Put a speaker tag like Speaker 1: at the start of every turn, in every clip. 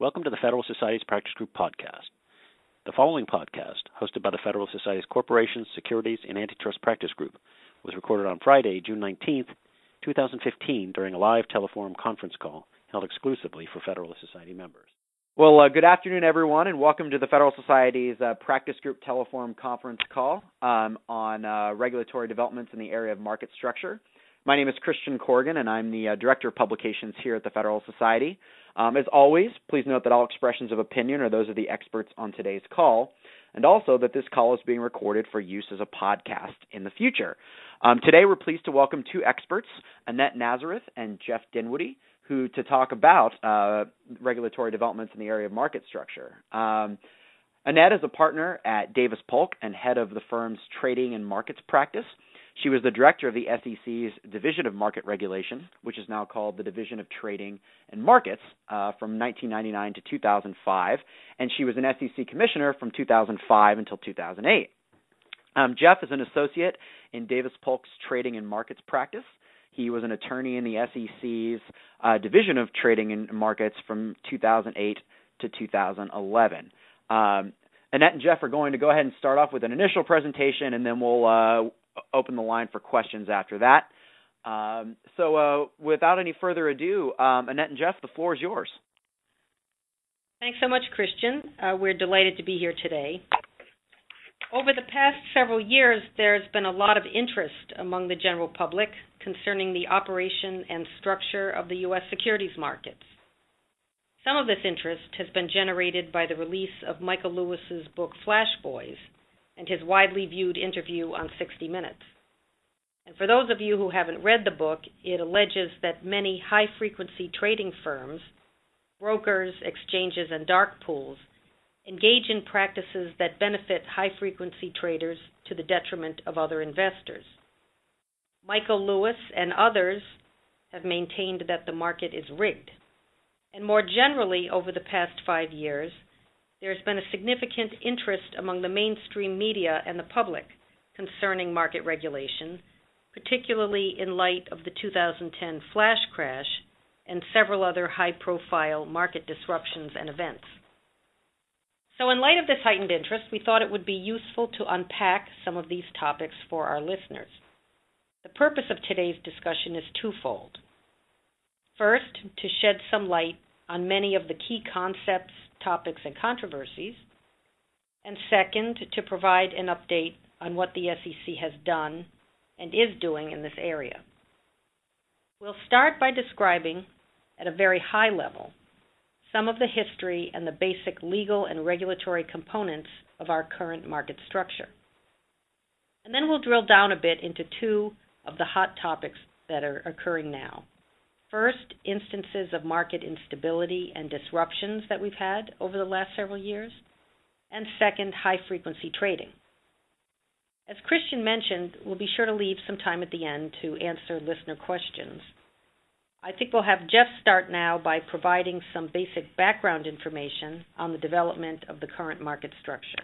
Speaker 1: Welcome to the Federal Society's Practice Group podcast. The following podcast, hosted by the Federal Society's Corporations, Securities, and Antitrust Practice Group, was recorded on Friday, June 19th, 2015, during a live teleforum conference call held exclusively for Federal Society members.
Speaker 2: Well, good afternoon, everyone, and welcome to the Federal Society's Practice Group Teleforum conference call on regulatory developments in the area of market structure. My name is Christian Corrigan, and I'm the Director of Publications here at the Federal Society. As always, please note that all expressions of opinion are those of the experts on today's call, and also that this call is being recorded for use as a podcast in the future. Today, we're pleased to welcome two experts, Annette Nazareth and Jeff Dinwiddie, to talk about regulatory developments in the area of market structure. Annette is a partner at Davis Polk and head of the firm's trading and markets practice. She was the director of the SEC's Division of Market Regulation, which is now called the Division of Trading and Markets, from 1999 to 2005, and she was an SEC commissioner from 2005 until 2008. Jeff is an associate in Davis Polk's Trading and Markets practice. He was an attorney in the SEC's Division of Trading and Markets from 2008 to 2011. Annette and Jeff are going to go ahead and start off with an initial presentation, and then we'll open the line for questions after that. So without any further ado, Annette and Jeff, the floor is yours.
Speaker 3: Thanks so much, Christian. We're delighted to be here today. Over the past several years, there's been a lot of interest among the general public concerning the operation and structure of the U.S. securities markets. Some of this interest has been generated by the release of Michael Lewis's book Flash Boys and his widely viewed interview on 60 Minutes. And for those of you who haven't read the book, it alleges that many high-frequency trading firms, brokers, exchanges, and dark pools engage in practices that benefit high-frequency traders to the detriment of other investors. Michael Lewis and others have maintained that the market is rigged. And more generally, over the past 5 years, there's been a significant interest among the mainstream media and the public concerning market regulation, particularly in light of the 2010 flash crash and several other high-profile market disruptions and events. So in light of this heightened interest, we thought it would be useful to unpack some of these topics for our listeners. The purpose of today's discussion is twofold. First, to shed some light on many of the key concepts, topics, and controversies, and second, to provide an update on what the SEC has done and is doing in this area. We'll start by describing, at a very high level, some of the history and the basic legal and regulatory components of our current market structure. And then we'll drill down a bit into two of the hot topics that are occurring now. First, instances of market instability and disruptions that we've had over the last several years, and second, high-frequency trading. As Christian mentioned, we'll be sure to leave some time at the end to answer listener questions. I think we'll have Jeff start now by providing some basic background information on the development of the current market structure.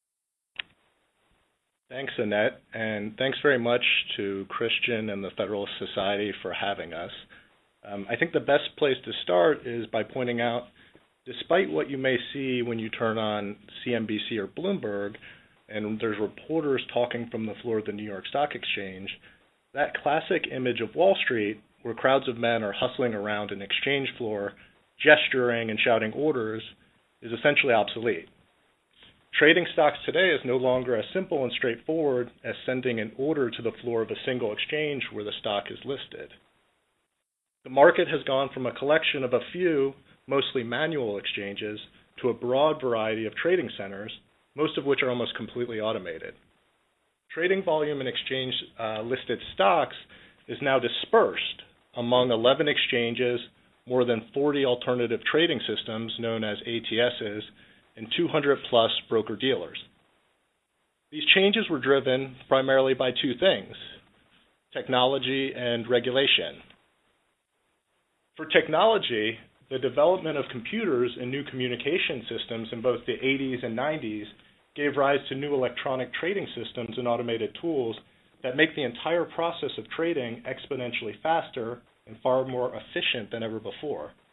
Speaker 4: Thanks, Annette, and thanks very much to Christian and the Federal Society for having us. I think the best place to start is by pointing out, despite what you may see when you turn on CNBC or Bloomberg, and there's reporters talking from the floor of the New York Stock Exchange, that classic image of Wall Street, where crowds of men are hustling around an exchange floor, gesturing and shouting orders, is essentially obsolete. Trading stocks today is no longer as simple and straightforward as sending an order to the floor of a single exchange where the stock is listed. The market has gone from a collection of a few, mostly manual exchanges, to a broad variety of trading centers, most of which are almost completely automated. Trading volume in exchange-listed stocks is now dispersed among 11 exchanges, more than 40 alternative trading systems known as ATSs, and 200-plus broker-dealers. These changes were driven primarily by two things: technology and regulation. For technology, the development of computers and new communication systems in both the 80s and 90s gave rise to new electronic trading systems and automated tools that make the entire process of trading exponentially faster and far more efficient than ever before.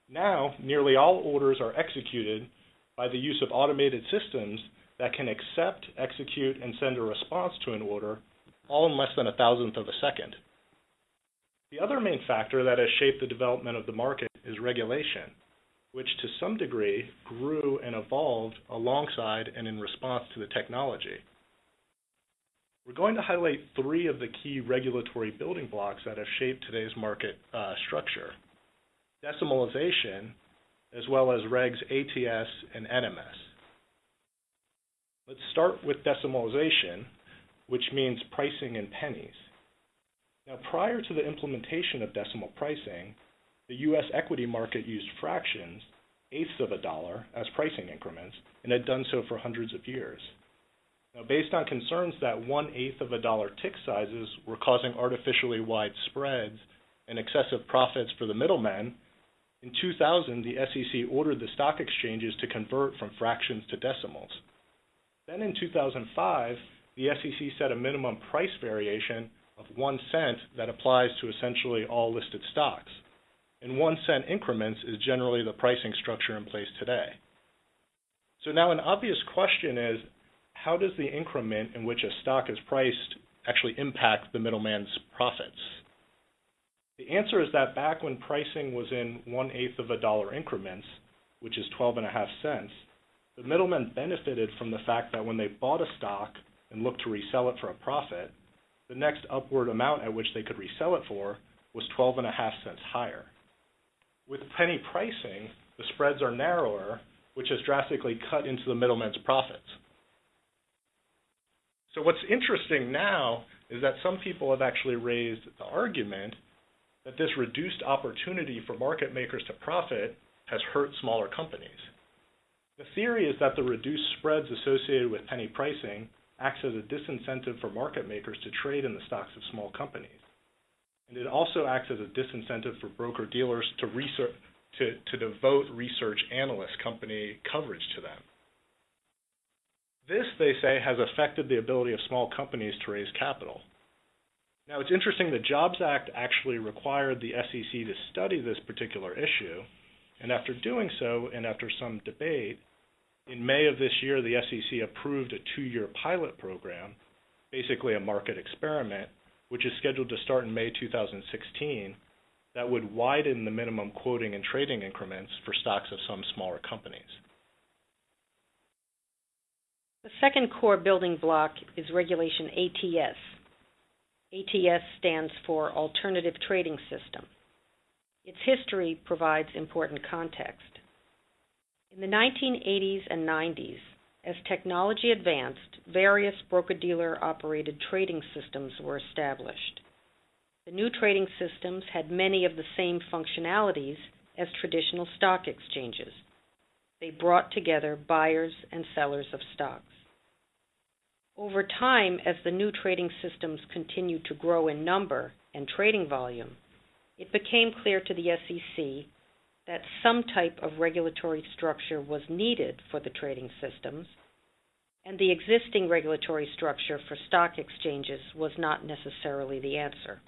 Speaker 4: Now, nearly all orders are executed by the use of automated systems that can accept, execute, and send a response to an order, all in less than a thousandth of a second. The other main factor that has shaped the development of the market is regulation, which to some degree grew and evolved alongside and in response to the technology. We're going to highlight three of the key regulatory building blocks that have shaped today's market structure: decimalization, as well as regs ATS and NMS. Let's start with decimalization, which means pricing in pennies. Now, prior to the implementation of decimal pricing, the U.S. equity market used fractions, eighths of a dollar, as pricing increments, and had done so for hundreds of years. Now, based on concerns that 1/8 of a dollar tick sizes were causing artificially wide spreads and excessive profits for the middlemen, in 2000, the SEC ordered the stock exchanges to convert from fractions to decimals. Then in 2005, the SEC set a minimum price variation of 1 cent that applies to essentially all listed stocks. And 1 cent increments is generally the pricing structure in place today. So now an obvious question is, how does the increment in which a stock is priced actually impact the middleman's profits? The answer is that back when pricing was in 1/8 of a dollar increments, which is 12.5 cents, the middlemen benefited from the fact that when they bought a stock and looked to resell it for a profit, the next upward amount at which they could resell it for was 12.5 cents higher. With penny pricing, the spreads are narrower, which has drastically cut into the middleman's profits. So what's interesting now is that some people have actually raised the argument that this reduced opportunity for market makers to profit has hurt smaller companies. The theory is that the reduced spreads associated with penny pricing acts as a disincentive for market makers to trade in the stocks of small companies. And it also acts as a disincentive for broker-dealers to devote research analyst company coverage to them. This, they say, has affected the ability of small companies to raise capital. Now, it's interesting the Jobs Act actually required the SEC to study this particular issue, and after doing so, and after some debate, in May of this year, the SEC approved a 2-year pilot program, basically a market experiment, which is scheduled to start in May 2016, that would widen the minimum quoting and trading increments for stocks of some smaller companies.
Speaker 3: The second core building block is regulation ATS. ATS stands for Alternative Trading System. Its history provides important context. In the 1980s and 90s, as technology advanced, various broker-dealer-operated trading systems were established. The new trading systems had many of the same functionalities as traditional stock exchanges. They brought together buyers and sellers of stocks. Over time, as the new trading systems continued to grow in number and trading volume, it became clear to the SEC that some type of regulatory structure was needed for the trading systems, and the existing regulatory structure for stock exchanges was not necessarily the answer.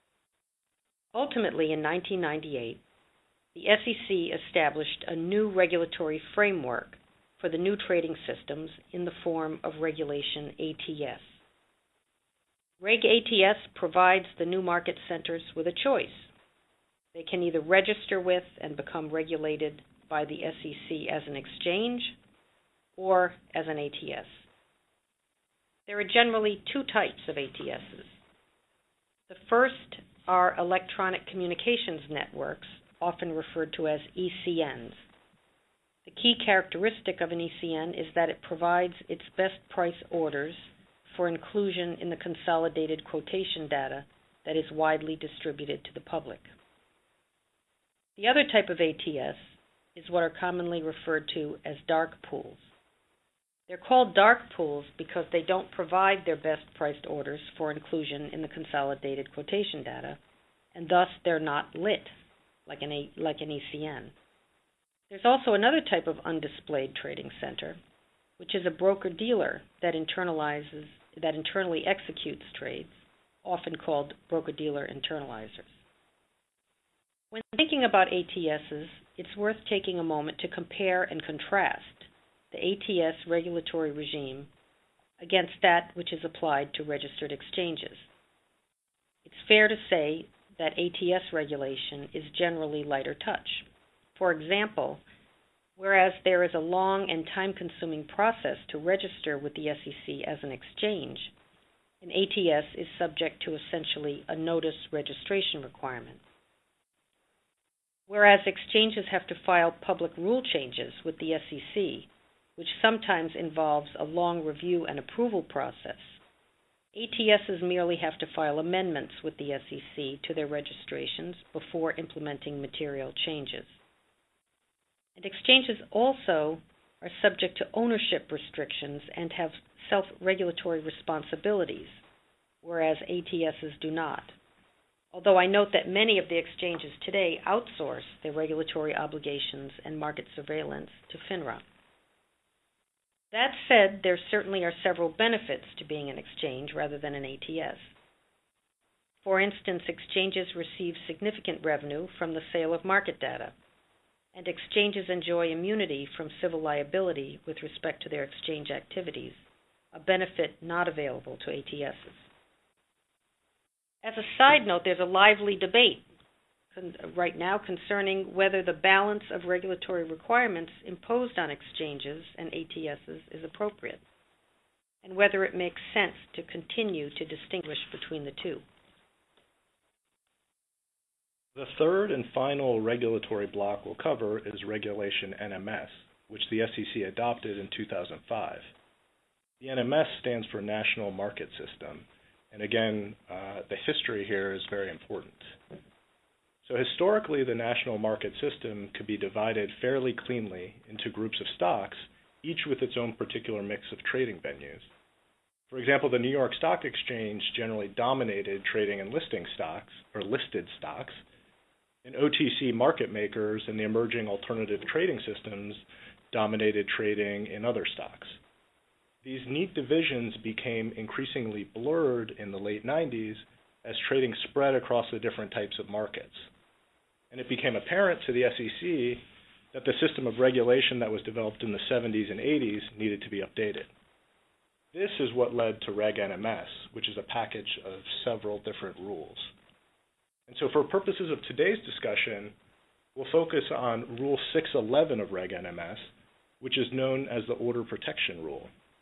Speaker 3: Ultimately, in 1998, the SEC established a new regulatory framework for the new trading systems in the form of regulation ATS. Reg ATS provides the new market centers with a choice. They can either register with and become regulated by the SEC as an exchange or as an ATS. There are generally two types of ATSs. The first are electronic communications networks, often referred to as ECNs. The key characteristic of an ECN is that it provides its best price orders for inclusion in the consolidated quotation data that is widely distributed to the public. The other type of ATS is what are commonly referred to as dark pools. They're called dark pools because they don't provide their best priced orders for inclusion in the consolidated quotation data, and thus they're not lit like an ECN. There's also another type of undisplayed trading center, which is a broker-dealer that internally executes trades, often called broker-dealer internalizers. When thinking about ATSs, it's worth taking a moment to compare and contrast the ATS regulatory regime against that which is applied to registered exchanges. It's fair to say that ATS regulation is generally lighter touch. For example, whereas there is a long and time-consuming process to register with the SEC as an exchange, an ATS is subject to essentially a notice registration requirement. Whereas exchanges have to file public rule changes with the SEC, which sometimes involves a long review and approval process, ATSs merely have to file amendments with the SEC to their registrations before implementing material changes. And exchanges also are subject to ownership restrictions and have self-regulatory responsibilities, whereas ATSs do not. Although I note that many of the exchanges today outsource their regulatory obligations and market surveillance to FINRA. That said, there certainly are several benefits to being an exchange rather than an ATS. For instance, exchanges receive significant revenue from the sale of market data, and exchanges enjoy immunity from civil liability with respect to their exchange activities, a benefit not available to ATSs. As a side note, there's a lively debate right now concerning whether the balance of regulatory requirements imposed on exchanges and ATSs is appropriate, and whether it makes sense to continue to distinguish between the two.
Speaker 4: The third and final regulatory block we'll cover is Regulation NMS, which the SEC adopted in 2005. The NMS stands for National Market System, and again, the history here is very important. So historically, the national market system could be divided fairly cleanly into groups of stocks, each with its own particular mix of trading venues. For example, the New York Stock Exchange generally dominated trading and listing stocks, or listed stocks, and OTC market makers and the emerging alternative trading systems dominated trading in other stocks. These neat divisions became increasingly blurred in the late 90s as trading spread across the different types of markets. And it became apparent to the SEC that the system of regulation that was developed in the 70s and 80s needed to be updated. This is what led to Reg NMS, which is a package of several different rules. And so for purposes of today's discussion, we'll focus on Rule 611 of Reg NMS, which is known as the Order Protection Rule.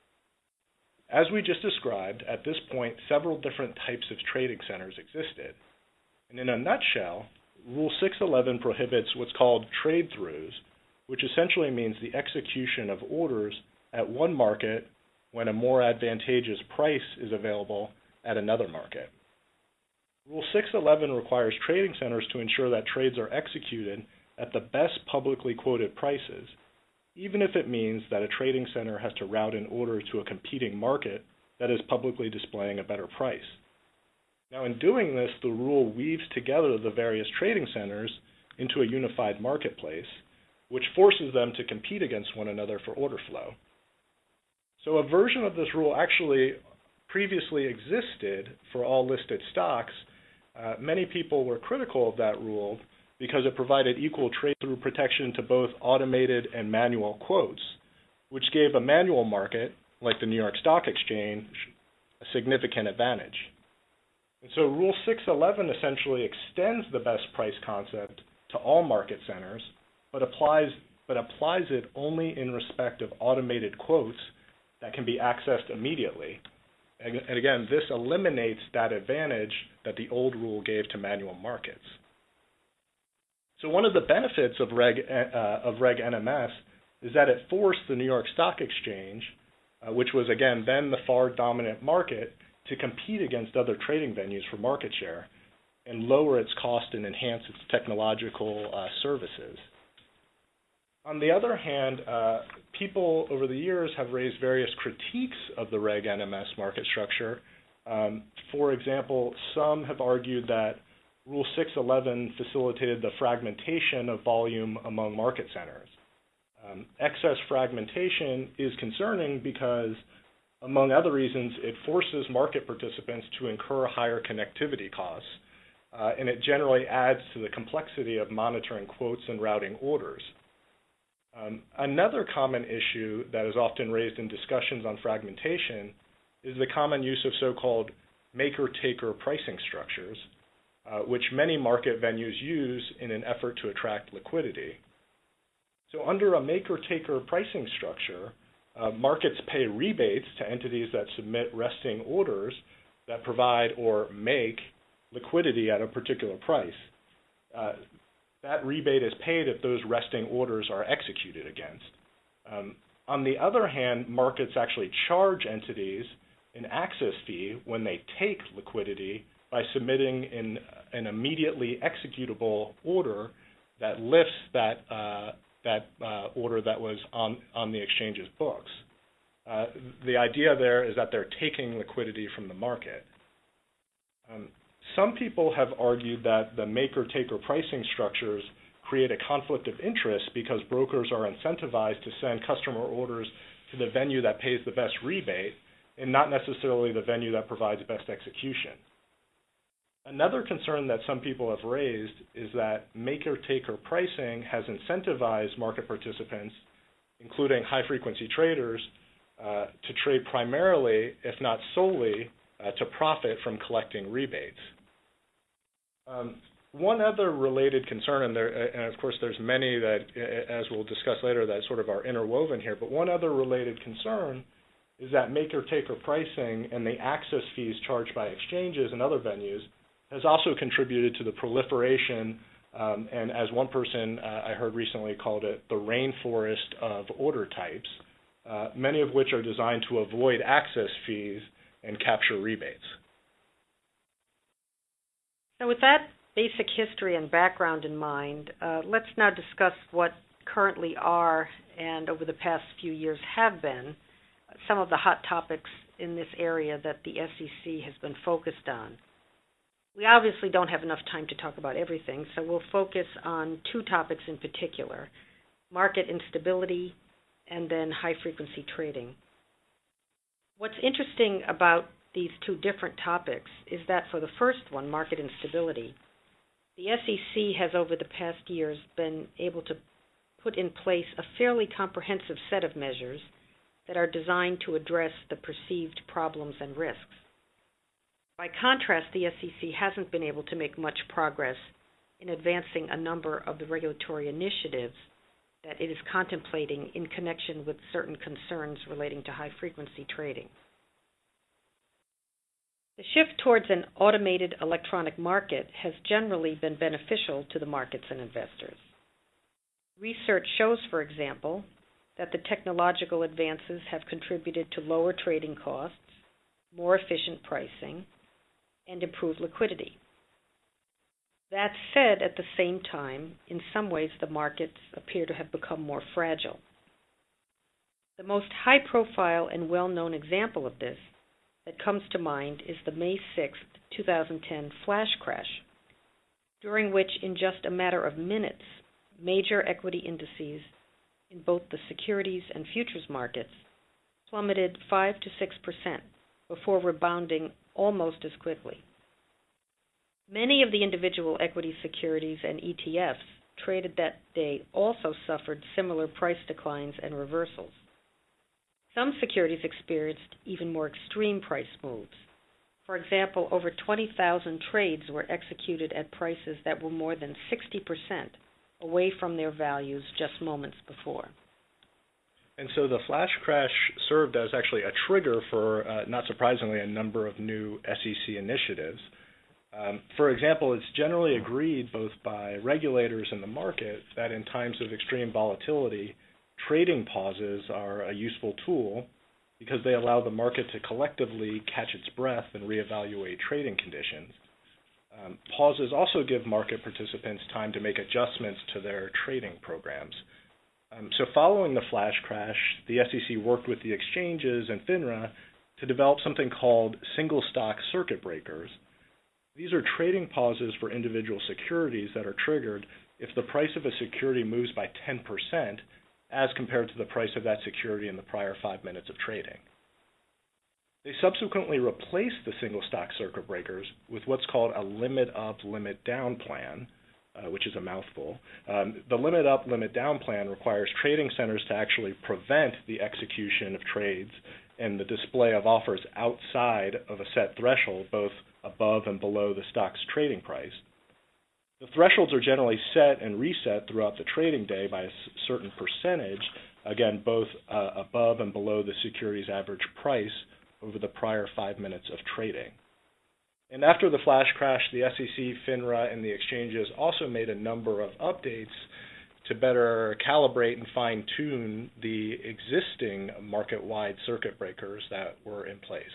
Speaker 4: As we just described, at this point, several different types of trading centers existed. And in a nutshell, Rule 611 prohibits what's called trade-throughs, which essentially means the execution of orders at one market when a more advantageous price is available at another market. Rule 611 requires trading centers to ensure that trades are executed at the best publicly quoted prices, even if it means that a trading center has to route an order to a competing market that is publicly displaying a better price. Now, in doing this, the rule weaves together the various trading centers into a unified marketplace, which forces them to compete against one another for order flow. So a version of this rule actually previously existed for all listed stocks. Many people were critical of that rule because it provided equal trade-through protection to both automated and manual quotes, which gave a manual market, like the New York Stock Exchange, a significant advantage. And so Rule 611 essentially extends the best price concept to all market centers, but applies it only in respect of automated quotes that can be accessed immediately. And again, this eliminates that advantage that the old rule gave to manual markets. So one of the benefits of Reg NMS is that it forced the New York Stock Exchange, which was again then the far dominant market, to compete against other trading venues for market share and lower its cost and enhance its technological services. On the other hand, people over the years have raised various critiques of the Reg NMS market structure. For example, some have argued that Rule 611 facilitated the fragmentation of volume among market centers. Excess fragmentation is concerning because, among other reasons, it forces market participants to incur higher connectivity costs, and it generally adds to the complexity of monitoring quotes and routing orders. Another common issue that is often raised in discussions on fragmentation is the common use of so-called maker-taker pricing structures, which many market venues use in an effort to attract liquidity. So under a maker-taker pricing structure, markets pay rebates to entities that submit resting orders that provide or make liquidity at a particular price. That rebate is paid if those resting orders are executed against. On the other hand, markets actually charge entities an access fee when they take liquidity by submitting an immediately executable order that lifts that order that was on the exchange's books. The idea there is that they're taking liquidity from the market. Some people have argued that the maker-taker pricing structures create a conflict of interest because brokers are incentivized to send customer orders to the venue that pays the best rebate and not necessarily the venue that provides best execution. Another concern that some people have raised is that maker-taker pricing has incentivized market participants, including high-frequency traders, to trade primarily, if not solely, to profit from collecting rebates. One other related concern, and of course there's many that, as we'll discuss later, that sort of are interwoven here, but one other related concern is that maker-taker pricing and the access fees charged by exchanges and other venues has also contributed to the proliferation, and as one person I heard recently called it, the rainforest of order types, many of which are designed to avoid access fees and capture rebates.
Speaker 3: So with that basic history and background in mind, let's now discuss what currently are and over the past few years have been some of the hot topics in this area that the SEC has been focused on. We obviously don't have enough time to talk about everything, so we'll focus on two topics in particular, market instability and then high-frequency trading. What's interesting about these two different topics is that for the first one, market instability, the SEC has over the past years been able to put in place a fairly comprehensive set of measures that are designed to address the perceived problems and risks. By contrast, the SEC hasn't been able to make much progress in advancing a number of the regulatory initiatives that it is contemplating in connection with certain concerns relating to high-frequency trading. The shift towards an automated electronic market has generally been beneficial to the markets and investors. Research shows, for example, that the technological advances have contributed to lower trading costs, more efficient pricing, and improved liquidity. That said, at the same time, in some ways the markets appear to have become more fragile. The most high-profile and well-known example of this that comes to mind is the May 6, 2010 flash crash, during which in just a matter of minutes, major equity indices in both the securities and futures markets plummeted 5 to 6% before rebounding almost as quickly. Many of the individual equity securities and ETFs traded that day also suffered similar price declines and reversals. Some securities experienced even more extreme price moves. For example, over 20,000 trades were executed at prices that were more than 60% away from their values just moments before.
Speaker 4: And so the flash crash served as actually a trigger for, not surprisingly, a number of new SEC initiatives. For example, it's generally agreed both by regulators in the market that in times of extreme volatility, trading pauses are a useful tool because they allow the market to collectively catch its breath and reevaluate trading conditions. Pauses also give market participants time to make adjustments to their trading programs. So following the flash crash, the SEC worked with the exchanges and FINRA to develop something called single stock circuit breakers. These are trading pauses for individual securities that are triggered if the price of a security moves by 10% as compared to the price of that security in the prior 5 minutes of trading. They subsequently replaced the single stock circuit breakers with what's called a limit up, limit down plan, which is a mouthful. The limit up, limit down plan requires trading centers to actually prevent the execution of trades and the display of offers outside of a set threshold, both above and below the stock's trading price. The thresholds are generally set and reset throughout the trading day by a certain percentage, again, both above and below the security's average price over the prior 5 minutes of trading. And after the flash crash, the SEC, FINRA, and the exchanges also made a number of updates to better calibrate and fine-tune the existing market-wide circuit breakers that were in place.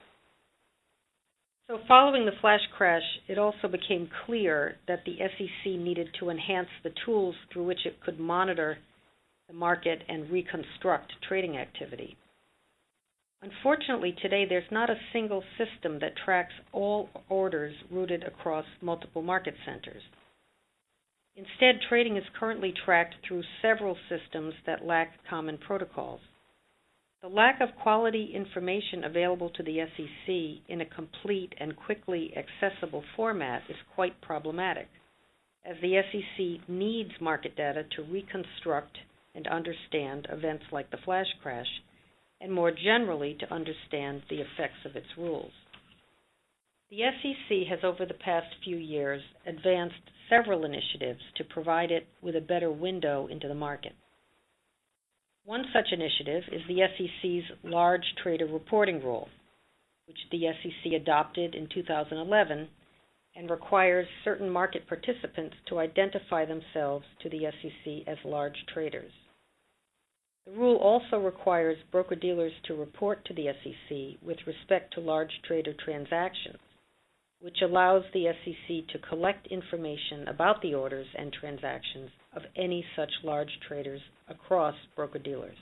Speaker 3: So following the flash crash, it also became clear that the SEC needed to enhance the tools through which it could monitor the market and reconstruct trading activity. Unfortunately, today there's not a single system that tracks all orders routed across multiple market centers. Instead, trading is currently tracked through several systems that lack common protocols. The lack of quality information available to the SEC in a complete and quickly accessible format is quite problematic, as the SEC needs market data to reconstruct and understand events like the flash crash, and more generally to understand the effects of its rules. The SEC has over the past few years advanced several initiatives to provide it with a better window into the market. One such initiative is the SEC's Large Trader Reporting Rule, which the SEC adopted in 2011 and requires certain market participants to identify themselves to the SEC as large traders. The rule also requires broker-dealers to report to the SEC with respect to large trader transactions, which allows the SEC to collect information about the orders and transactions of any such large traders across broker-dealers.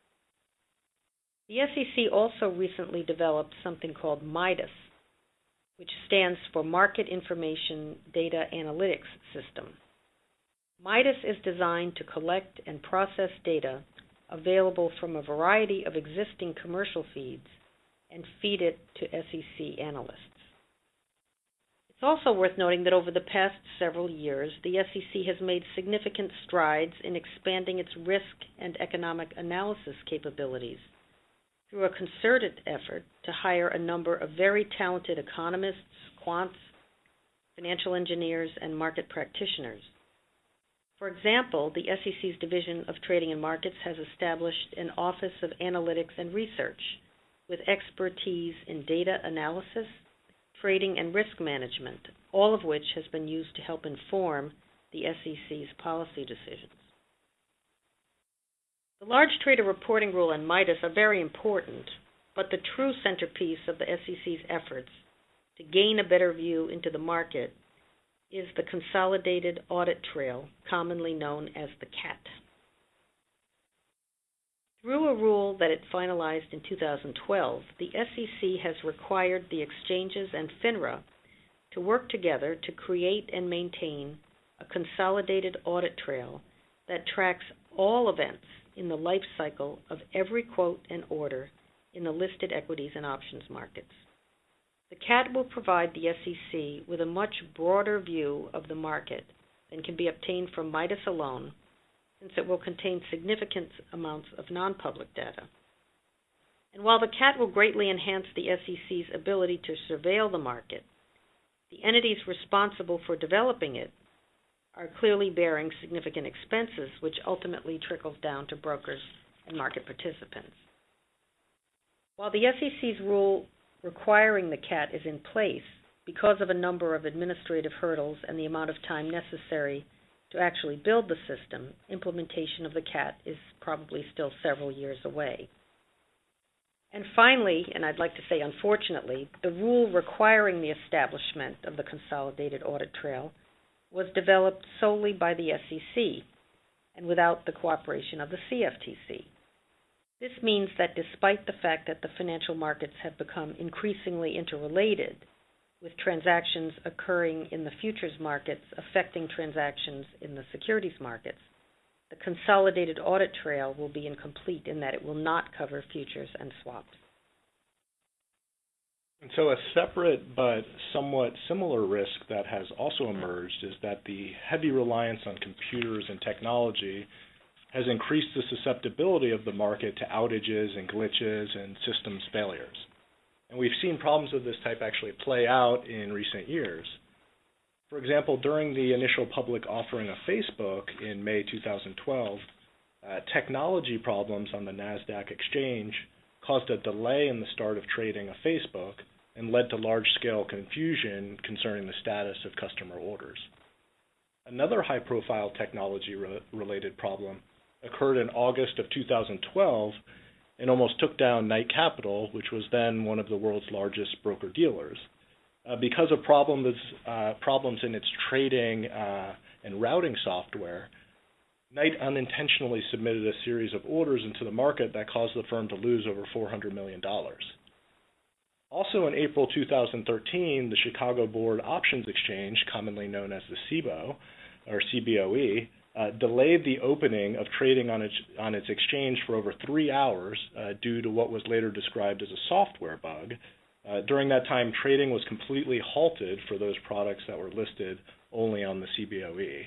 Speaker 3: The SEC also recently developed something called MIDAS, which stands for Market Information Data Analytics System. MIDAS is designed to collect and process data available from a variety of existing commercial feeds and feed it to SEC analysts. It's also worth noting that over the past several years, the SEC has made significant strides in expanding its risk and economic analysis capabilities through a concerted effort to hire a number of very talented economists, quants, financial engineers, and market practitioners. For example, the SEC's Division of Trading and Markets has established an Office of Analytics and Research with expertise in data analysis, trading, and risk management, all of which has been used to help inform the SEC's policy decisions. The Large Trader Reporting Rule and MIDAS are very important, but the true centerpiece of the SEC's efforts to gain a better view into the market is the Consolidated Audit Trail, commonly known as the CAT. Through a rule that it finalized in 2012, the SEC has required the exchanges and FINRA to work together to create and maintain a consolidated audit trail that tracks all events in the life cycle of every quote and order in the listed equities and options markets. The CAT will provide the SEC with a much broader view of the market than can be obtained from MIDAS alone, since it will contain significant amounts of non-public data. And while the CAT will greatly enhance the SEC's ability to surveil the market, the entities responsible for developing it are clearly bearing significant expenses, which ultimately trickles down to brokers and market participants. While the SEC's rule requiring the CAT is in place, because of a number of administrative hurdles and the amount of time necessary to actually build the system, implementation of the CAT is probably still several years away. And finally, and I'd like to say unfortunately, the rule requiring the establishment of the Consolidated Audit Trail was developed solely by the SEC and without the cooperation of the CFTC. This means that despite the fact that the financial markets have become increasingly interrelated, with transactions occurring in the futures markets affecting transactions in the securities markets, the Consolidated Audit Trail will be incomplete in that it will not cover futures and swaps.
Speaker 4: And so a separate but somewhat similar risk that has also emerged is that the heavy reliance on computers and technology has increased the susceptibility of the market to outages and glitches and systems failures. And we've seen problems of this type actually play out in recent years. For example, during the initial public offering of Facebook in May 2012, technology problems on the NASDAQ exchange caused a delay in the start of trading of Facebook and led to large-scale confusion concerning the status of customer orders. Another high-profile technology-related problem occurred in August of 2012 and almost took down Knight Capital, which was then one of the world's largest broker-dealers. Because of problems in its trading and routing software, Knight unintentionally submitted a series of orders into the market that caused the firm to lose over $400 million. Also in April 2013, the Chicago Board Options Exchange, commonly known as the CBOE, or CBOE, delayed the opening of trading on its exchange for over 3 hours due to what was later described as a software bug. During that time, trading was completely halted for those products that were listed only on the CBOE.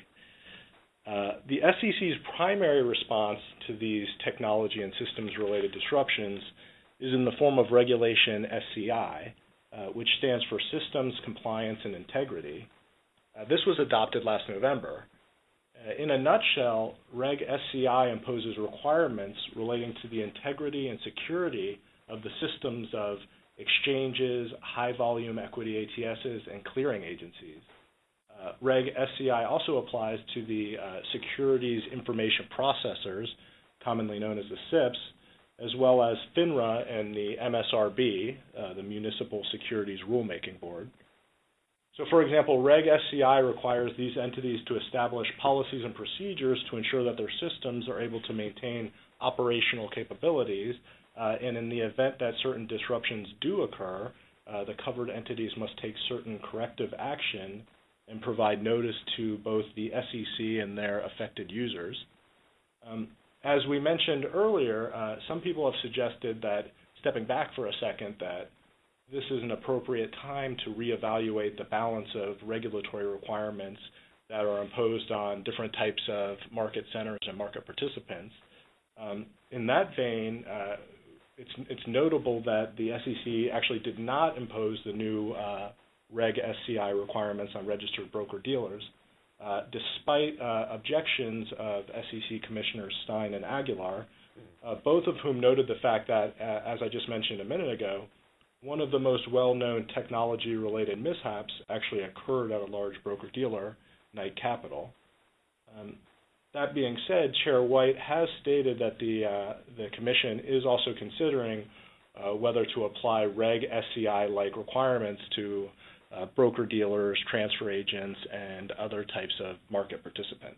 Speaker 4: The SEC's primary response to these technology and systems-related disruptions is in the form of Regulation SCI, which stands for Systems, Compliance, and Integrity. This was adopted last November. In a nutshell, Reg SCI imposes requirements relating to the integrity and security of the systems of exchanges, high-volume equity ATSs, and clearing agencies. Reg SCI also applies to the Securities Information Processors, commonly known as the SIPs, as well as FINRA and the MSRB, the Municipal Securities Rulemaking Board. So, for example, Reg SCI requires these entities to establish policies and procedures to ensure that their systems are able to maintain operational capabilities, and in the event that certain disruptions do occur, the covered entities must take certain corrective action and provide notice to both the SEC and their affected users. As we mentioned earlier, some people have suggested that, stepping back for a second, that this is an appropriate time to reevaluate the balance of regulatory requirements that are imposed on different types of market centers and market participants. In that vein, it's notable that the SEC actually did not impose the new Reg SCI requirements on registered broker-dealers, despite objections of SEC Commissioners Stein and Aguilar, both of whom noted the fact that, as I just mentioned a minute ago, one of the most well-known technology-related mishaps actually occurred at a large broker-dealer, Knight Capital. That being said, Chair White has stated that the Commission is also considering whether to apply Reg SCI-like requirements to broker-dealers, transfer agents, and other types of market participants.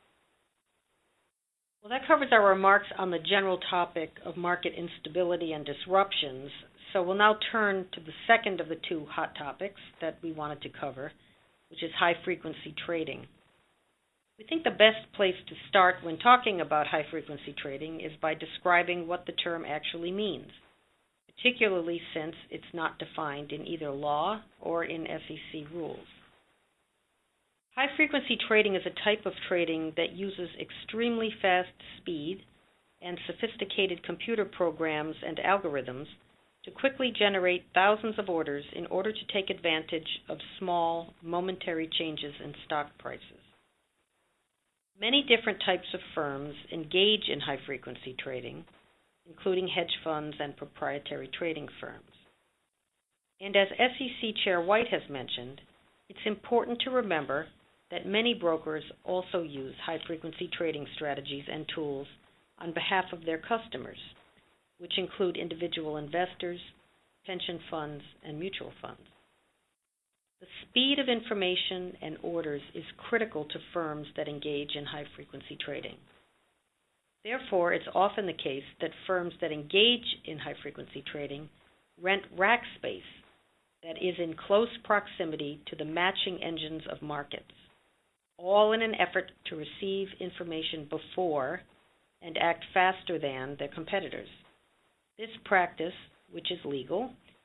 Speaker 3: Well, that covers our remarks on the general topic of market instability and disruptions. So we'll now turn to the second of the two hot topics that we wanted to cover, which is high-frequency trading. We think the best place to start when talking about high-frequency trading is by describing what the term actually means, particularly since it's not defined in either law or in SEC rules. High-frequency trading is a type of trading that uses extremely fast speed and sophisticated computer programs and algorithms to quickly generate thousands of orders in order to take advantage of small, momentary changes in stock prices. Many different types of firms engage in high-frequency trading, including hedge funds and proprietary trading firms. And as SEC Chair White has mentioned, it's important to remember that many brokers also use high-frequency trading strategies and tools on behalf of their customers, which include individual investors, pension funds, and mutual funds. The speed of information and orders is critical to firms that engage in high-frequency trading. Therefore, it's often the case that firms that engage in high-frequency trading rent rack space that is in close proximity to the matching engines of markets, all in an effort to receive information before and act faster than their competitors. This practice, which is legal,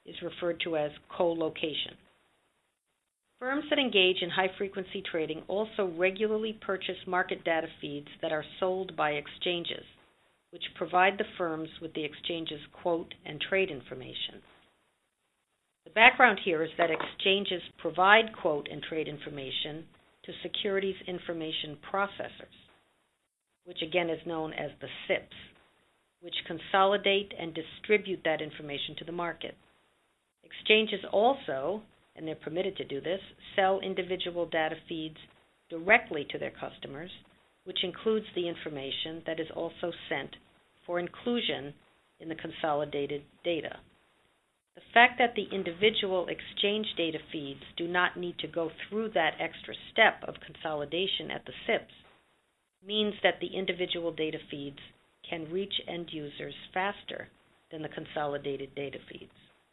Speaker 3: is referred to as co-location. Firms that engage in high-frequency trading also regularly purchase market data feeds that are sold by exchanges, which provide the firms with the exchange's quote and trade information. The background here is that exchanges provide quote and trade information to securities information processors, which again is known as the SIPs, which consolidate and distribute that information to the market. Exchanges also, and they're permitted to do this, sell individual data feeds directly to their customers, which includes the information that is also sent for inclusion in the consolidated data. The fact that the individual exchange data feeds do not need to go through that extra step of consolidation at the SIPs means that the individual data feeds can reach end users faster than the consolidated data feeds.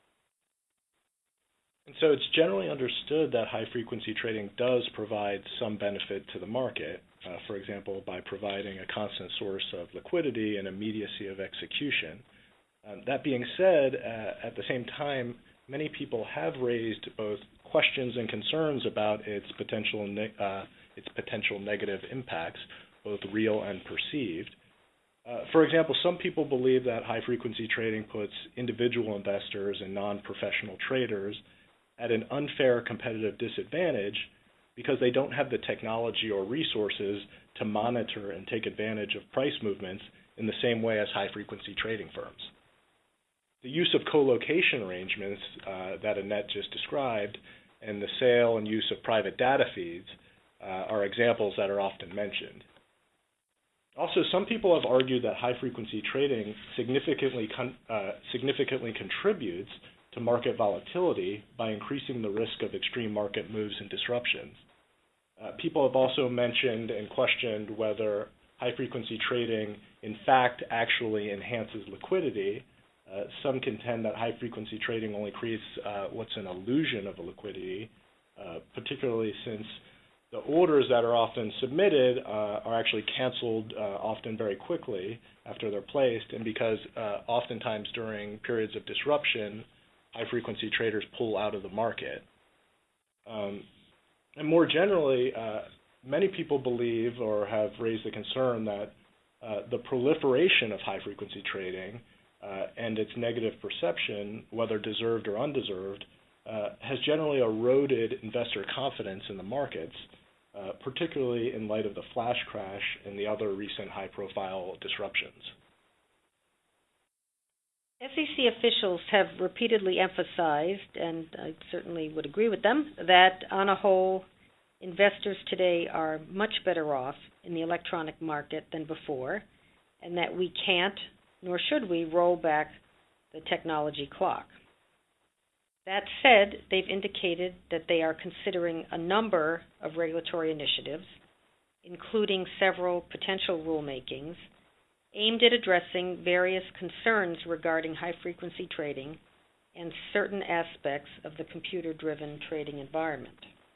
Speaker 4: And so it's generally understood that high-frequency trading does provide some benefit to the market, for example, by providing a constant source of liquidity and immediacy of execution. That being said, at the same time, many people have raised both questions and concerns about its potential negative impacts, both real and perceived. For example, some people believe that high-frequency trading puts individual investors and non-professional traders at an unfair competitive disadvantage because they don't have the technology or resources to monitor and take advantage of price movements in the same way as high-frequency trading firms. The use of co-location arrangements that Annette just described and the sale and use of private data feeds are examples that are often mentioned. Also, some people have argued that high-frequency trading significantly contributes to market volatility by increasing the risk of extreme market moves and disruptions. People have also mentioned and questioned whether high-frequency trading in fact actually enhances liquidity. Some contend that high-frequency trading only creates what's an illusion of a liquidity, particularly since the orders that are often submitted are actually canceled often very quickly after they're placed, and because oftentimes during periods of disruption, high-frequency traders pull out of the market. And more generally, many people believe or have raised the concern that the proliferation of high-frequency trading and its negative perception, whether deserved or undeserved, has generally eroded investor confidence in the markets, particularly in light of the flash crash and the other recent high-profile disruptions.
Speaker 3: SEC officials have repeatedly emphasized, and I certainly would agree with them, that on a whole, investors today are much better off in the electronic market than before, and that we can't, nor should we, roll back the technology clock. That said, they've indicated that they are considering a number of regulatory initiatives, including several potential rulemakings, aimed at addressing various concerns regarding high-frequency trading and certain aspects of the computer-driven trading environment.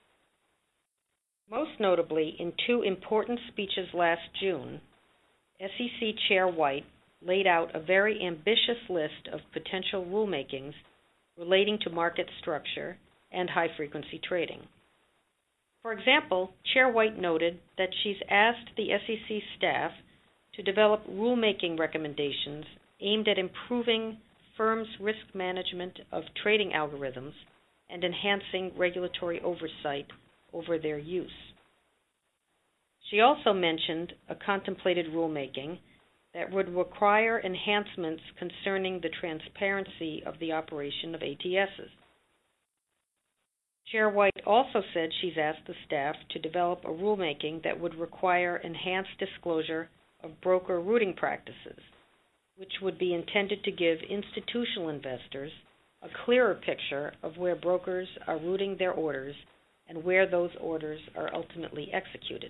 Speaker 3: Most notably, in two important speeches last June, SEC Chair White laid out a very ambitious list of potential rulemakings relating to market structure and high-frequency trading. For example, Chair White noted that she's asked the SEC staff to develop rulemaking recommendations aimed at improving firms' risk management of trading algorithms and enhancing regulatory oversight over their use. She also mentioned a contemplated rulemaking that would require enhancements concerning the transparency of the operation of ATSs. Chair White also said she's asked the staff to develop a rulemaking that would require enhanced disclosure of broker routing practices, which would be intended to give institutional investors a clearer picture of where brokers are routing their orders and where those orders are ultimately executed.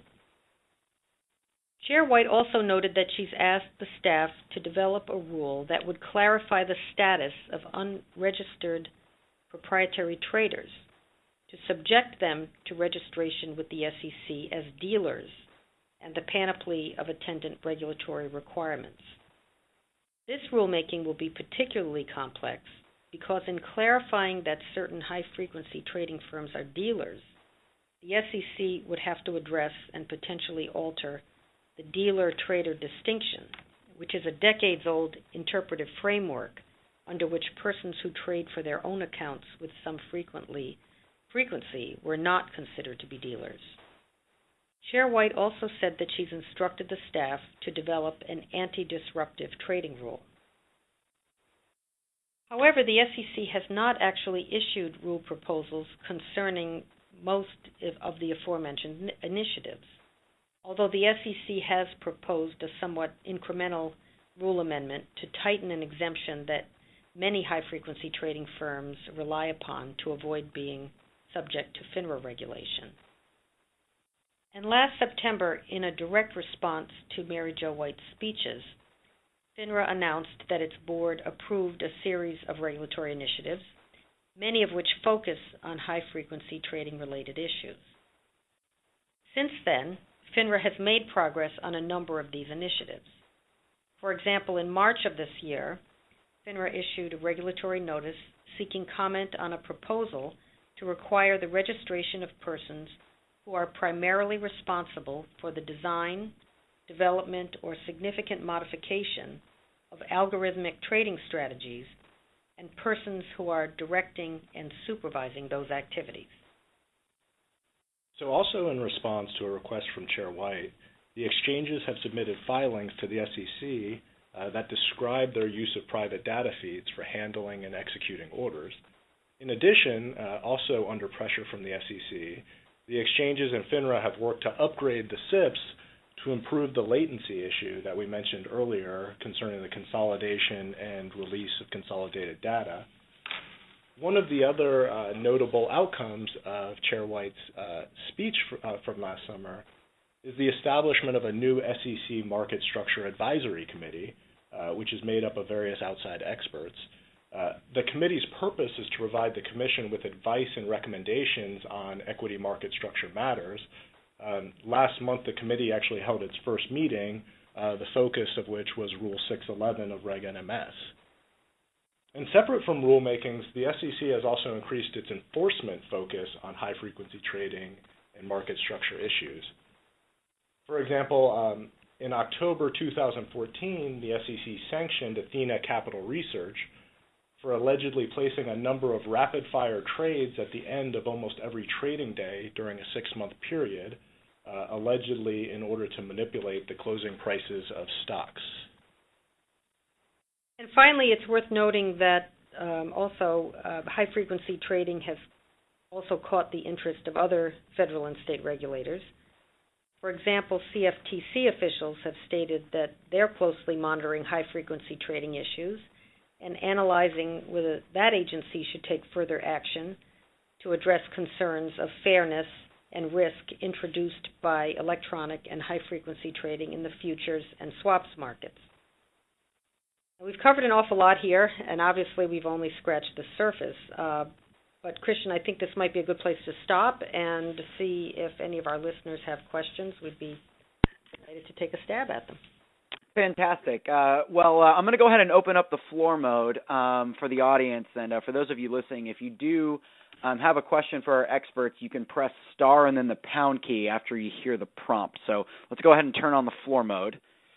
Speaker 3: Chair White also noted that she's asked the staff to develop a rule that would clarify the status of unregistered proprietary traders, to subject them to registration with the SEC as dealers and the panoply of attendant regulatory requirements. This rulemaking will be particularly complex because in clarifying that certain high-frequency trading firms are dealers, the SEC would have to address and potentially alter the dealer-trader distinction, which is a decades-old interpretive framework under which persons who trade for their own accounts with some frequency were not considered to be dealers. Chair White also said that she's instructed the staff to develop an anti-disruptive trading rule. However, the SEC has not actually issued rule proposals concerning most of the aforementioned initiatives, although the SEC has proposed a somewhat incremental rule amendment to tighten an exemption that many high-frequency trading firms rely upon to avoid being subject to FINRA regulation. And last September, in a direct response to Mary Jo White's speeches, FINRA announced that its board approved a series of regulatory initiatives, many of which focus on high-frequency trading-related issues. Since then, FINRA has made progress on a number of these initiatives. For example, in March of this year, FINRA issued a regulatory notice seeking comment on a proposal to require the registration of persons who are primarily responsible for the design, development, or significant modification of algorithmic trading strategies and persons who are directing and supervising those activities.
Speaker 4: So also in response to a request from Chair White, the exchanges have submitted filings to the SEC that describe their use of private data feeds for handling and executing orders. In addition, also under pressure from the SEC, the exchanges and FINRA have worked to upgrade the SIPs to improve the latency issue that we mentioned earlier concerning the consolidation and release of consolidated data. One of the other notable outcomes of Chair White's speech from last summer is the establishment of a new SEC Market Structure Advisory Committee, which is made up of various outside experts. The committee's purpose is to provide the Commission with advice and recommendations on equity market structure matters. Last month, the committee actually held its first meeting, the focus of which was Rule 611 of Reg NMS. And separate from rulemakings, the SEC has also increased its enforcement focus on high-frequency trading and market structure issues. For example, in October 2014, the SEC sanctioned Athena Capital Research for allegedly placing a number of rapid-fire trades at the end of almost every trading day during a 6-month period, allegedly in order to manipulate the closing prices of stocks.
Speaker 3: And finally, it's worth noting that high-frequency trading has also caught the interest of other federal and state regulators. For example, CFTC officials have stated that they're closely monitoring high-frequency trading issues and analyzing whether that agency should take further action to address concerns of fairness and risk introduced by electronic and high-frequency trading in the futures and swaps markets. We've covered an awful lot here, and obviously we've only scratched the surface. But Christian, I think this might be a good place to stop and to see if any of our listeners have questions. We'd be excited to take a stab at them.
Speaker 2: Fantastic. Well, I'm going to go ahead and open up the floor mode for the audience. And for those of you listening, if you do have a question for our experts, you can press star and then the pound key after you hear the prompt. So let's go ahead and turn on the floor mode.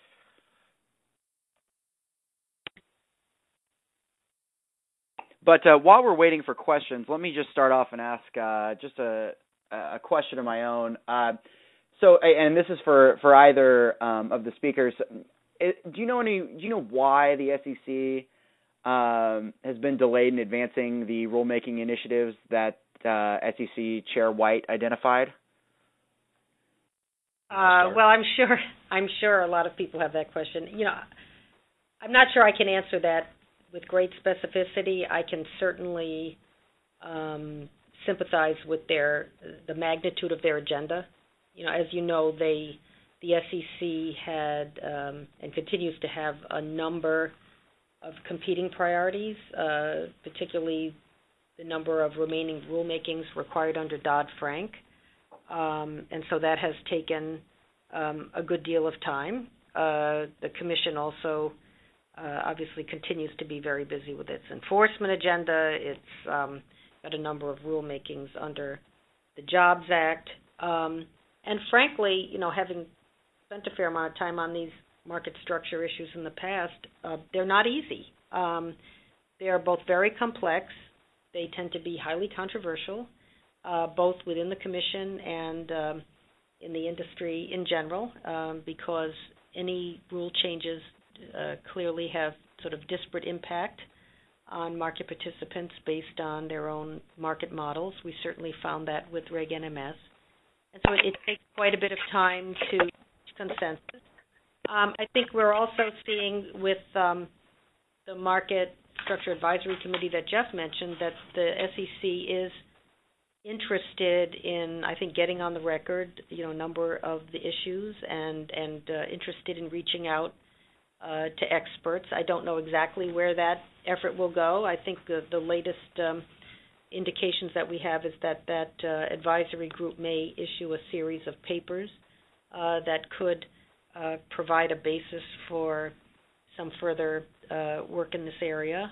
Speaker 2: But while we're waiting for questions, let me just start off and ask just a question of my own. So, and this is for either of the speakers. Do you know why the SEC has been delayed in advancing the rulemaking initiatives that SEC Chair White identified?
Speaker 3: Well, I'm sure a lot of people have that question. You know, I'm not sure I can answer that with great specificity. I can certainly sympathize with the magnitude of their agenda. You know, as you know, the SEC had and continues to have a number of competing priorities, particularly the number of remaining rulemakings required under Dodd-Frank. And so that has taken a good deal of time. The Commission also obviously continues to be very busy with its enforcement agenda. It's got a number of rulemakings under the Jobs Act. And frankly, having spent a fair amount of time on these market structure issues in the past, they're not easy. They are both very complex. They tend to be highly controversial, both within the Commission and in the industry in general, because any rule changes clearly have sort of disparate impact on market participants based on their own market models. We certainly found that with Reg NMS. And so it takes quite a bit of time to reach consensus. I think we're also seeing with the Market Structure Advisory Committee that Jeff mentioned that the SEC is interested in, I think, getting on the record, a number of the issues and interested in reaching out to experts. I don't know exactly where that effort will go. I think the latest indications that we have is that advisory group may issue a series of papers that could provide a basis for some further work in this area.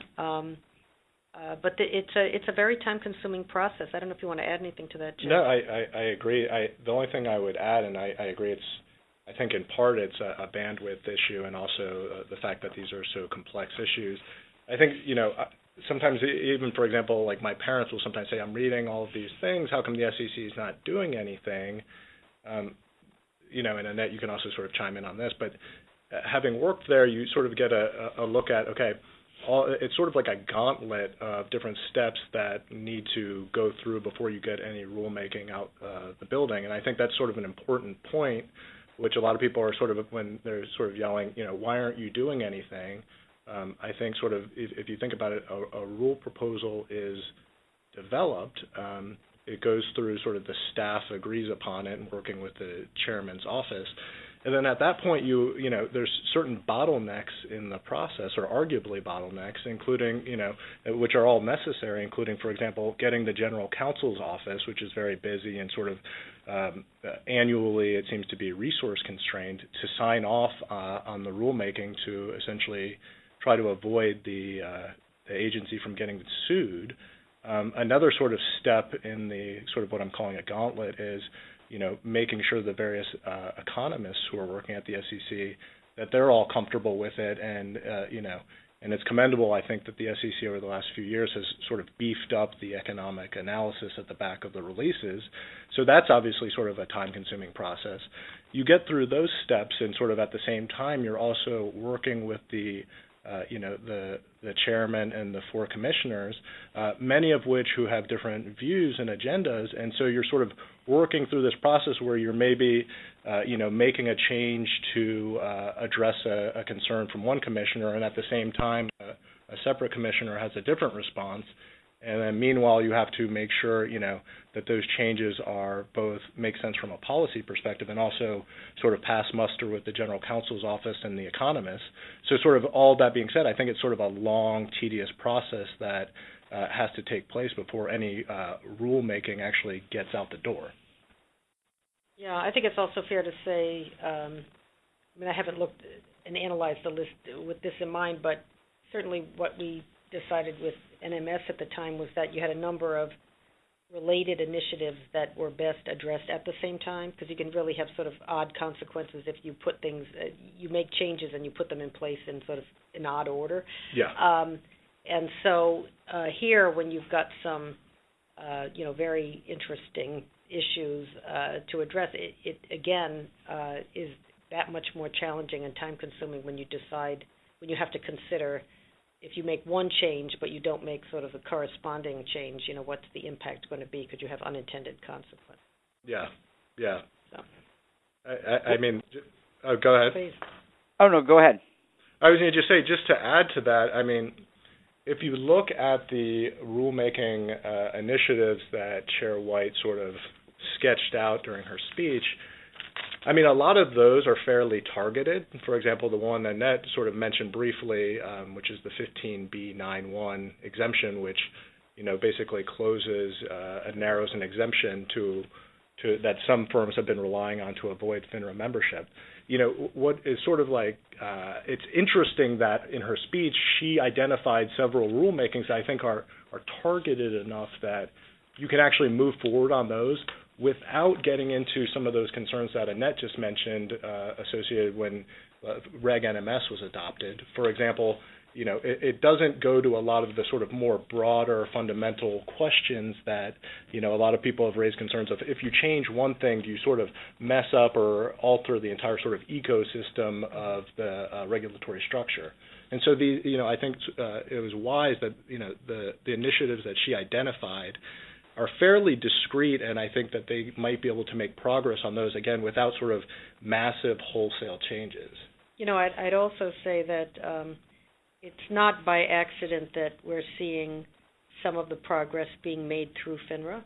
Speaker 3: But it's a very time-consuming process. I don't know if you want to add anything to that, Jeff.
Speaker 4: No, I agree. The only thing I would add, and I agree, I think in part it's a bandwidth issue, and also the fact that these are so complex issues. I think, sometimes even, for example, like my parents will sometimes say, I'm reading all of these things, how come the SEC is not doing anything? And Annette, you can also sort of chime in on this, but having worked there, you sort of get a look at, okay, it's sort of like a gauntlet of different steps that need to go through before you get any rulemaking out the building. And I think that's sort of an important point, which a lot of people are sort of, when they're sort of yelling, why aren't you doing anything? I think sort of, if you think about it, a rule proposal is developed. It goes through sort of the staff agrees upon it and working with the chairman's office. And then at that point, there's certain bottlenecks in the process, or arguably bottlenecks, including, which are all necessary, including, for example, getting the general counsel's office, which is very busy and sort of annually it seems to be resource constrained, to sign off on the rulemaking to essentially try to avoid the agency from getting sued. Another sort of step in the sort of what I'm calling a gauntlet is, making sure the various economists who are working at the SEC, that they're all comfortable with it, and and it's commendable, I think, that the SEC over the last few years has sort of beefed up the economic analysis at the back of the releases. So that's obviously sort of a time-consuming process. You get through those steps, and sort of at the same time, you're also working with the chairman and the four commissioners, many of which who have different views and agendas, and so you're sort of working through this process where you're maybe, making a change to address a concern from one commissioner, and at the same time, a separate commissioner has a different response. And then meanwhile, you have to make sure, that those changes are both make sense from a policy perspective and also sort of pass muster with the general counsel's office and the economists. So sort of all that being said, I think it's sort of a long, tedious process that has to take place before any rulemaking actually gets out the door.
Speaker 3: Yeah, I think it's also fair to say, I haven't looked and analyzed the list with this in mind, but certainly what we decided with NMS at the time was that you had a number of related initiatives that were best addressed at the same time, because you can really have sort of odd consequences if you put things, you make changes and you put them in place in sort of in odd order.
Speaker 4: Yeah.
Speaker 3: And so here, when you've got some, very interesting issues to address, it again is that much more challenging and time-consuming when you decide, when you have to consider, if you make one change but you don't make sort of a corresponding change, what's the impact going to be? Could you have unintended consequences?
Speaker 4: Yeah, yeah.
Speaker 3: So.
Speaker 4: Go ahead.
Speaker 3: Please.
Speaker 2: Oh, no, go ahead.
Speaker 4: I was going to just say, just to add to that, if you look at the rulemaking initiatives that Chair White sort of sketched out during her speech, a lot of those are fairly targeted. For example, the one Annette sort of mentioned briefly, which is the 15B91 exemption, which, basically narrows an exemption to that some firms have been relying on to avoid FINRA membership. What is sort of like, it's interesting that in her speech she identified several rulemakings that I think are targeted enough that you can actually move forward on those without getting into some of those concerns that Annette just mentioned associated when Reg NMS was adopted. For example, it doesn't go to a lot of the sort of more broader fundamental questions that, a lot of people have raised concerns of. If you change one thing, do you sort of mess up or alter the entire sort of ecosystem of the regulatory structure? And so I think it was wise that, the initiatives that she identified are fairly discrete, and I think that they might be able to make progress on those, again, without sort of massive wholesale changes.
Speaker 3: I'd also say that it's not by accident that we're seeing some of the progress being made through FINRA.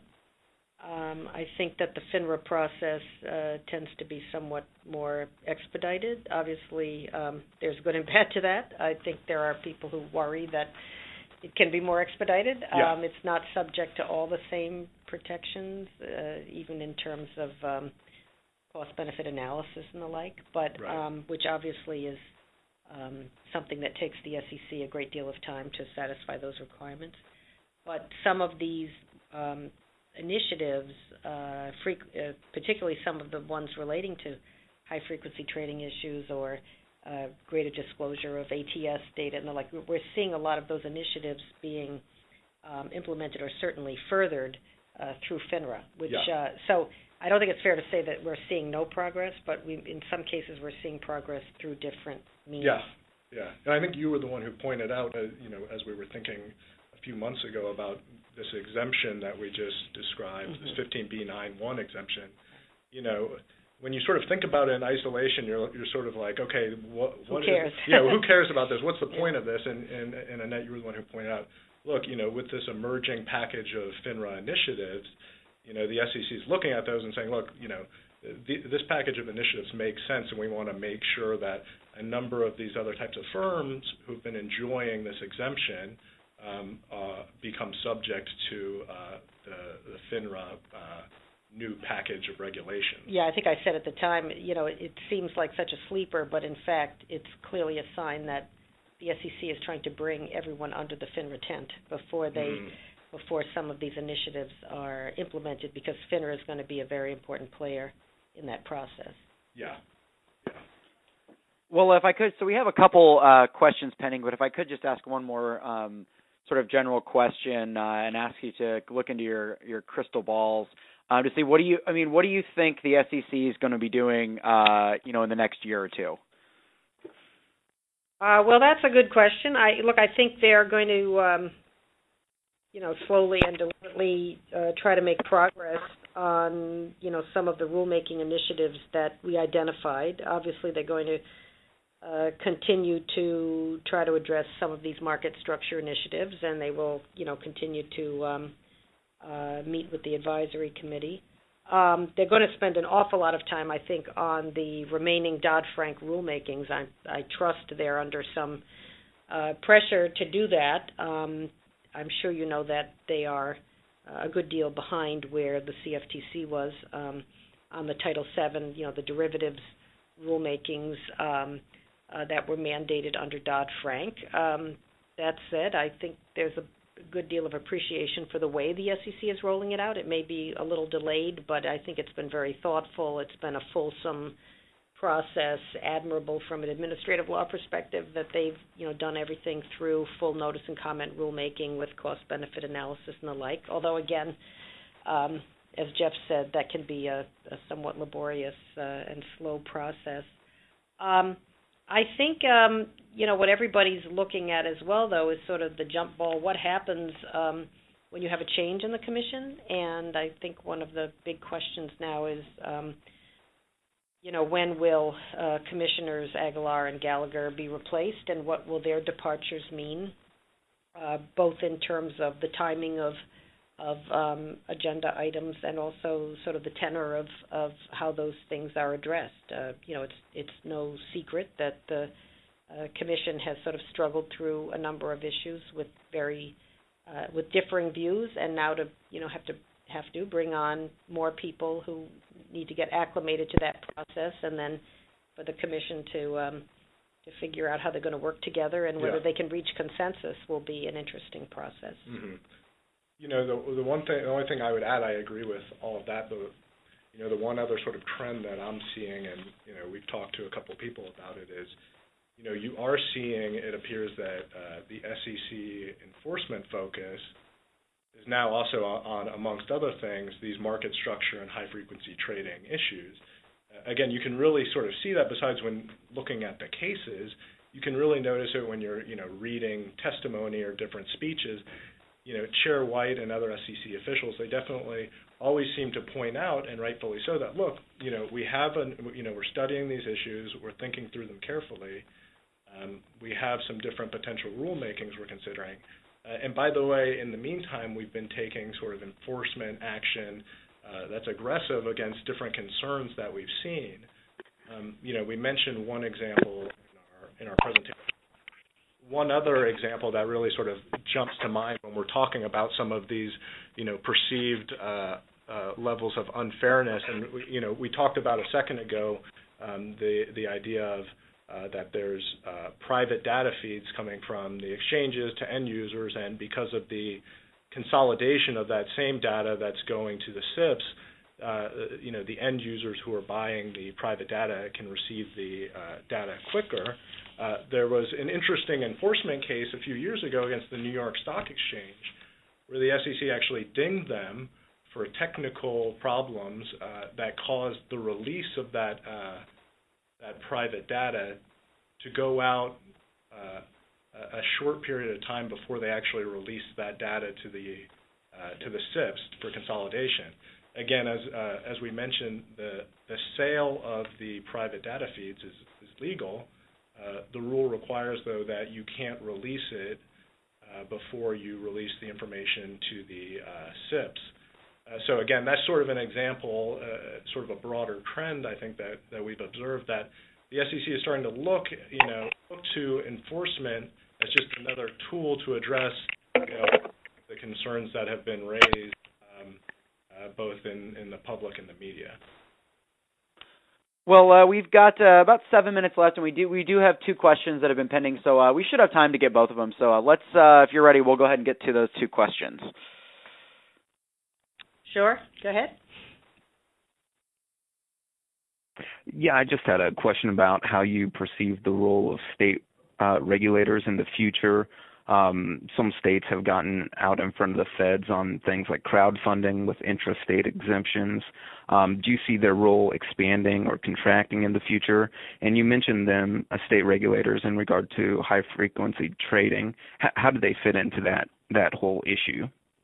Speaker 3: I think that the FINRA process tends to be somewhat more expedited. Obviously, there's good and bad to that. I think there are people who worry that it can be more expedited.
Speaker 4: Yeah.
Speaker 3: It's not subject to all the same protections, even in terms of cost-benefit analysis and the like, but
Speaker 4: right.
Speaker 3: Which obviously is something that takes the SEC a great deal of time to satisfy those requiremements. But some of these initiatives, particularly some of the ones relating to high-frequency trading issues or greater disclosure of ATS data and the like, we're seeing a lot of those initiatives being implemented or certainly furthered through FINRA. So I don't think it's fair to say that we're seeing no progress, but in some cases we're seeing progress through different means.
Speaker 4: Yeah. And I think you were the one who pointed out, as we were thinking a few months ago about this exemption that we just described, this 15b9(1) exemption. When you sort of think about it in isolation, you're sort of like, okay,
Speaker 3: who cares?
Speaker 4: Who cares about this? What's the point of this? And Annette, you were the one who pointed out, look, with this emerging package of FINRA initiatives, the SEC is looking at those and saying, look, this package of initiatives makes sense, and we want to make sure that a number of these other types of firms who've been enjoying this exemption become subject to the FINRA new package of regulations.
Speaker 3: Yeah, I think I said at the time, it seems like such a sleeper, but in fact, it's clearly a sign that the SEC is trying to bring everyone under the FINRA tent before some of these initiatives are implemented, because FINRA is going to be a very important player in that process.
Speaker 4: Yeah.
Speaker 2: Well, if I could, so we have a couple questions pending, but if I could just ask one more sort of general question and ask you to look into your crystal balls to see what do you think the SEC is going to be doing in the next year or two?
Speaker 3: Well, that's a good question. I think they're going to slowly and deliberately try to make progress on some of the rulemaking initiatives that we identified. Obviously, they're going to continue to try to address some of these market structure initiatives, and they will continue to meet with the advisory committee. They're going to spend an awful lot of time, I think, on the remaining Dodd-Frank rulemakings. I trust they're under some pressure to do that. I'm sure you know that they are a good deal behind where the CFTC was on the Title VII, the derivatives rulemakings that were mandated under Dodd-Frank. That said, I think there's a good deal of appreciation for the way the SEC is rolling it out. It may be a little delayed, but I think it's been very thoughtful. It's been a fulsome process, admirable from an administrative law perspective that they've done everything through full notice and comment rulemaking with cost-benefit analysis and the like. Although, again, as Jeff said, that can be a somewhat laborious and slow process. I think, what everybody's looking at as well, though, is sort of the jump ball. What happens when you have a change in the commission? And I think one of the big questions now is, when will Commissioners Aguilar and Gallagher be replaced, and what will their departures mean, both in terms of the timing of agenda items and also sort of the tenor of how those things are addressed. It's no secret that the Commission has sort of struggled through a number of issues with differing views, and now to have to have to bring on more people who need to get acclimated to that process, and then for the commission to figure out how they're going to work together and whether they can reach consensus will be an interesting process.
Speaker 4: Mm-hmm. The only thing I would add, I agree with all of that, but the one other sort of trend that I'm seeing, and we've talked to a couple of people about it, is you are seeing, it appears that the SEC enforcement focus is now also on, amongst other things, these market structure and high-frequency trading issues. Again, you can really sort of see that besides when looking at the cases. You can really notice it when you're, reading testimony or different speeches. Chair White and other SEC officials, they definitely always seem to point out, and rightfully so, that, look, we're studying these issues, we're thinking through them carefully. We have some different potential rulemakings we're considering. And by the way, in the meantime, we've been taking sort of enforcement action that's aggressive against different concerns that we've seen. We mentioned one example in our presentation. One other example that really sort of jumps to mind when we're talking about some of these, perceived levels of unfairness, and we talked about a second ago the idea of that there's private data feeds coming from the exchanges to end users, and because of the consolidation of that same data that's going to the SIPs, the end users who are buying the private data can receive the data quicker. There was an interesting enforcement case a few years ago against the New York Stock Exchange, where the SEC actually dinged them for technical problems that caused the release of that private data to go out a short period of time before they actually released that data to the SIPs for consolidation. Again, as we mentioned, the sale of the private data feeds is legal. The rule requires, though, that you can't release it before you release the information to the SIPs. So again, that's sort of an example, sort of a broader trend, I think, that we've observed, that the SEC is starting to look to enforcement as just another tool to address the concerns that have been raised both in the public and the media.
Speaker 2: Well, we've got about 7 minutes left, and we do have two questions that have been pending, so we should have time to get both of them. So let's, if you're ready, we'll go ahead and get to those two questions.
Speaker 3: Sure, go ahead.
Speaker 5: Yeah, I just had a question about how you perceive the role of state regulators in the future. Some states have gotten out in front of the feds on things like crowdfunding with intrastate exemptions. Do you see their role expanding or contracting in the future? And you mentioned them as state regulators in regard to high-frequency trading. How do they fit into that whole issue?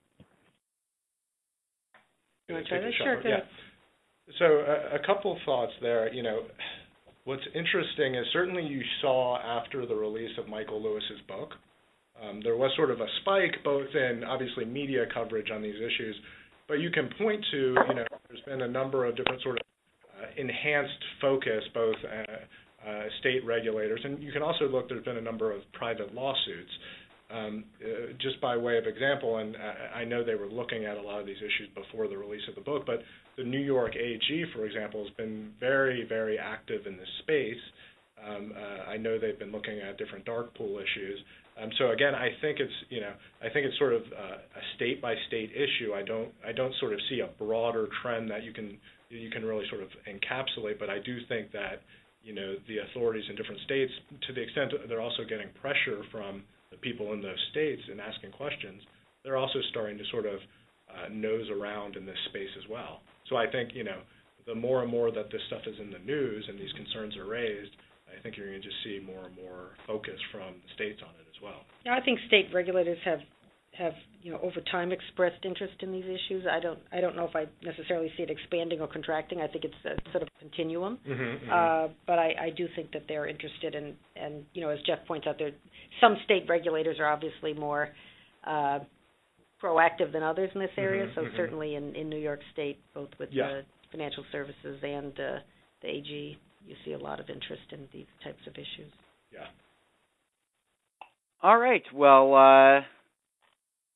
Speaker 3: You want to try this? Sure, go ahead.
Speaker 4: So a couple thoughts there. What's interesting is certainly you saw after the release of Michael Lewis's book, there was sort of a spike both in, obviously, media coverage on these issues, but you can point to, there's been a number of different sort of enhanced focus, both state regulators, and you can also look, there's been a number of private lawsuits. Just by way of example, and I know they were looking at a lot of these issues before the release of the book, but the New York AG, for example, has been very, very active in this space. I know they've been looking at different dark pool issues. So again, I think it's sort of a state by state issue. I don't sort of see a broader trend that you can really sort of encapsulate, but I do think that the authorities in different states, to the extent that they're also getting pressure from the people in those states and asking questions, they're also starting to sort of nose around in this space as well. So I think the more and more that this stuff is in the news and these concerns are raised, I think you're going to just see more and more focus from the states on it as well.
Speaker 3: Yeah, I think state regulators have over time expressed interest in these issues. I don't know if I necessarily see it expanding or contracting. I think it's a sort of continuum. But I do think that they're interested in, and as Jeff points out, some state regulators are obviously more proactive than others in this area. So certainly in New York State, both with the financial services and the AG, you see a lot of interest in these types of issues.
Speaker 2: Yeah. All right. Well,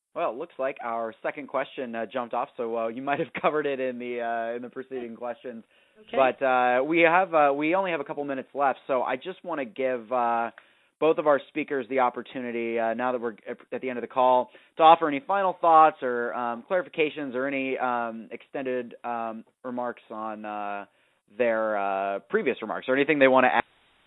Speaker 2: Well, it looks like our second question jumped off, so you might have covered it in the preceding questions.
Speaker 3: Okay.
Speaker 2: But we only have a couple minutes left, so I just want to give both of our speakers the opportunity, now that we're at the end of the call, to offer any final thoughts or clarifications or any extended remarks on their previous remarks, or anything they want to add.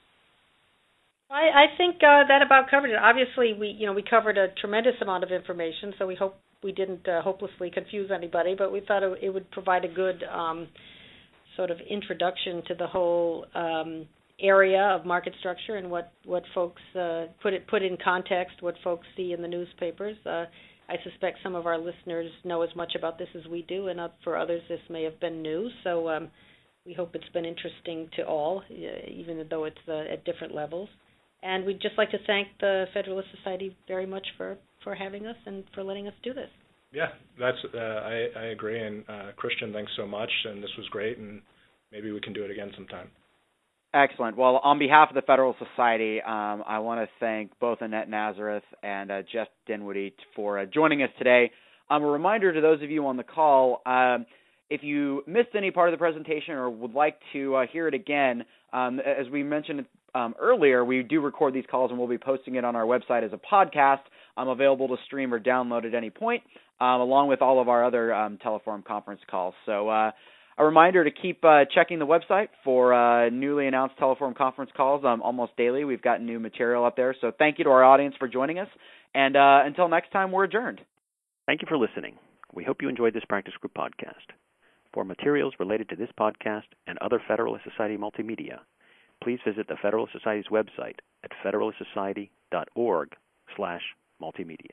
Speaker 3: I think that about covered it. Obviously, we covered a tremendous amount of information, so we hope we didn't hopelessly confuse anybody, but we thought it would provide a good sort of introduction to the whole area of market structure and what folks put in context, what folks see in the newspapers. I suspect some of our listeners know as much about this as we do, and for others this may have been new. So we hope it's been interesting to all, even though it's at different levels. And we'd just like to thank the Federalist Society very much for having us and for letting us do this.
Speaker 4: Yeah, I agree. And Christian, thanks so much. And this was great. And maybe we can do it again sometime.
Speaker 2: Excellent. Well, on behalf of the Federalist Society, I want to thank both Annette Nazareth and Jeff Dinwiddie for joining us today. A reminder to those of you on the call, if you missed any part of the presentation or would like to hear it again, as we mentioned earlier, we do record these calls and we'll be posting it on our website as a podcast. Available to stream or download at any point, along with all of our other Teleforum conference calls. So a reminder to keep checking the website for newly announced Teleforum conference calls almost daily. We've got new material up there. So thank you to our audience for joining us. And until next time, we're adjourned.
Speaker 1: Thank you for listening. We hope you enjoyed this practice group podcast. For materials related to this podcast and other Federalist Society multimedia, please visit the Federalist Society's website at federalistsociety.org/multimedia.